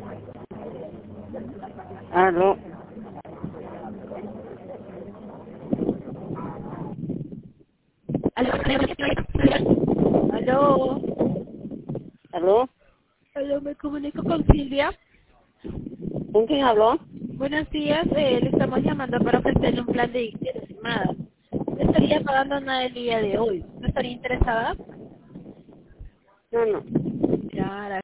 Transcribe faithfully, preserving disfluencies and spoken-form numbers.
Aló. Aló, aló, ¿Aló? aló, me comunico con Silvia. ¿Con quién habló? Buenos días, eh, le estamos llamando para ofrecerle un plan de estimada. Estaría pagando nada el día de hoy. ¿No estaría interesada? No, no. Claro.